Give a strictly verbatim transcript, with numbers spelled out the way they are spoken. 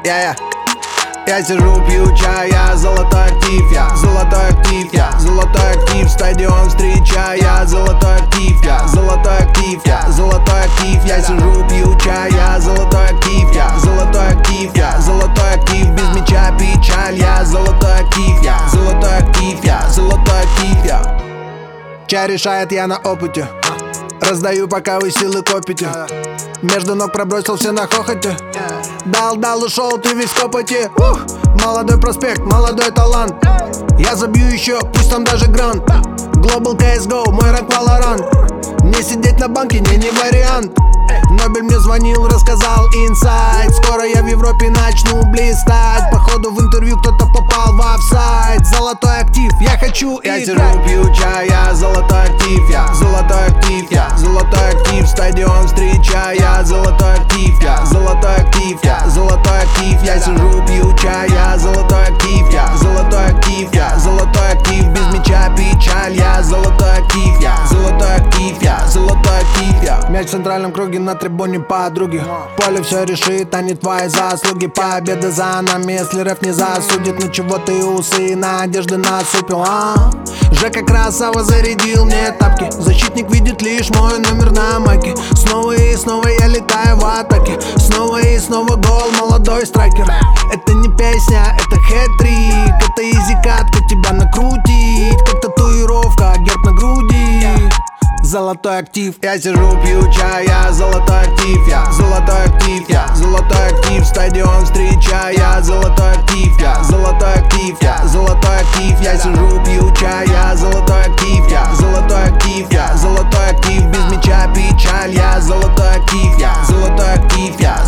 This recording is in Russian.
Я, я, я сижу, пью чай, я золотой актив, я золотой актив, я золотой актив, стадион встречая, золотой актив, я золотой актив, я золотой актив, я сижу, пью чай, я золотой актив, я золотой актив, я золотой актив, без мяча печаль, я золотой актив, я золотой актив, я золотой актив, я. Чай решает, я на опыте, раздаю, пока вы силы копите. Между ног пробросился на хохоте. Дал-дал, ушел, ты весь в копоте. Ух! Молодой проспект, молодой талант. Я забью еще, пусть там даже грант. Global си эс го, мой ранг Valorant. Не сидеть на банке, не, не вариант. Нобель мне звонил, рассказал инсайт. Скоро я в Европе начну блистать. Походу в интервью кто-то попал в офсайд. Золотой актив, я хочу я играть. Я сижу, пью чай, я золотой актив, я золотой актив, я золотой актив, стадион встречая, золотой актив, я золотой актив, я золотой актив, я сижу, пью чай, я золотой актив, я золотой актив, я золотой актив, без мяча печаль, я золотой актив, я золотой актив, я золотой актив, я. Мяч в центральном круге на трибуне подруги. Поле все решит, а не твои заслуги. Победа за нами, если рэп не засудит. Ну чего ты усы и надежды насупил, а? Жека Красава зарядил мне тапки. Защитник видит лишь мой номер на майке. Снова и снова я летаю в атаке. Снова и снова гол, молодой страйкер. Это не песня, это хэт-трик. Это изи-катка, тебя накрутить. Как татуировка, герб на груди. Золотой актив, я сижу, пью чай, я золотой актив, я золотой актив, я золотой актив, стадион встречая, золотой актив, я золотой актив, я золотой актив, я сижу, пью чай, я золотой актив, я золотой актив, я золотой актив, без мяча печаль, я золотой актив, я золотой актив, я